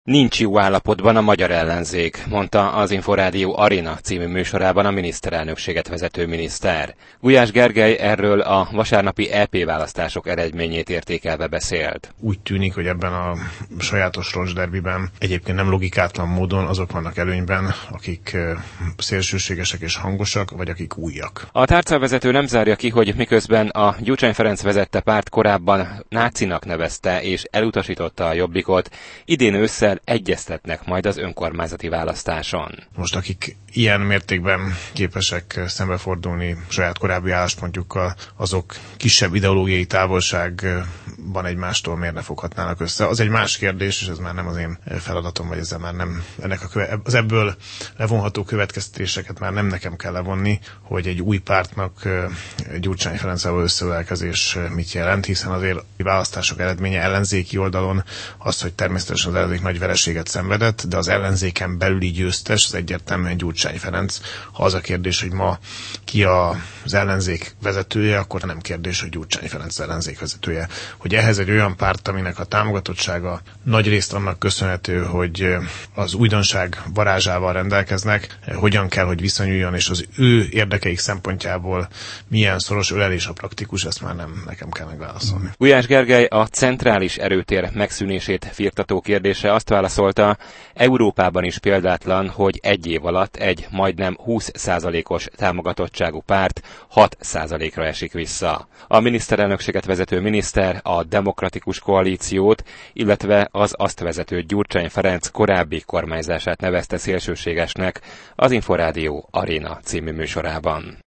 Nincs jó állapotban a magyar ellenzék, mondta az Inforádió Arena című műsorában a miniszterelnökséget vezető miniszter. Gulyás Gergely erről a vasárnapi EP választások eredményét értékelve beszélt. Úgy tűnik, hogy ebben a sajátos roncsderbiben egyébként nem logikátlan módon azok vannak előnyben, akik szélsőségesek és hangosak, vagy akik újak. A tárcavezető nem zárja ki, hogy miközben a Gyurcsány Ferenc vezette párt korábban nácinak nevezte és elutasította a Jobbikot, idén ősszel egyeztetnek majd az önkormányzati választáson. Most akik ilyen mértékben képesek szembefordulni saját korábbi álláspontjukkal, azok kisebb ideológiai távolságban egymástól miért ne foghatnának össze. Az egy más kérdés, és ez már nem az én feladatom, vagy ezzel már nem az ebből levonható következtetéseket már nem nekem kell levonni, hogy egy új pártnak Gyurcsány Ferenccel összeölelkezés mit jelent, hiszen azért a választások eredménye ellenzéki oldalon az, hogy természetesen az ellenzék nagy vereséget szenvedett, de az ellenzéken belüli győztes az egyértelműen Gyurcsány Ferenc. Ha az a kérdés, hogy ma ki az ellenzék vezetője, akkor nem kérdés, hogy Gyurcsány Ferenc ellenzék vezetője. Hogy ehhez egy olyan párt, aminek a támogatottsága nagyrészt annak köszönhető, hogy az újdonság varázsával rendelkeznek, hogyan kell, hogy viszonyuljon, és az ő érdekeik szempontjából milyen szoros ölelés a praktikus, ezt már nem nekem kell megválaszolni. Gulyás Gergely a centrális erőtér megszűnését firtató kérdése azt válaszolta, Európában is példátlan, hogy egy év alatt egy majdnem 20%-os támogatottságú párt 6%-ra esik vissza. A miniszterelnökséget vezető miniszter a Demokratikus Koalíciót, illetve az azt vezető Gyurcsány Ferenc korábbi kormányzását nevezte szélsőségesnek az Inforádió Arena című műsorában.